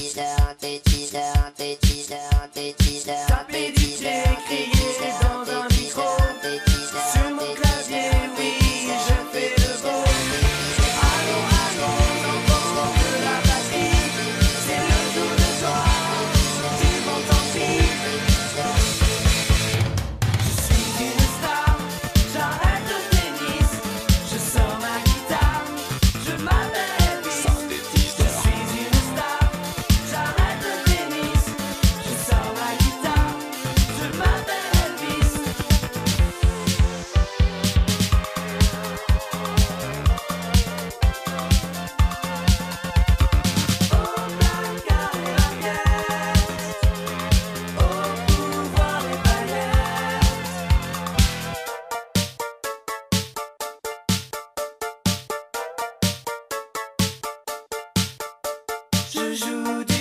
Taper du pied, crier dans un micro. Sur mon clavier, oui, je fais le beau. Allô, allô, l'enfant de la patrie. C'est le jour de gloire du bon tant pis. Je suis une star, j'arrête le tennis. Je sors ma guitare, je m'appelle Elvis. Je suis une star, j'arrête le tennis. Je sors ma guitare, je m'appelle Elvis. Au placard et baguettes, au pouvoir et paillettes. Je joue du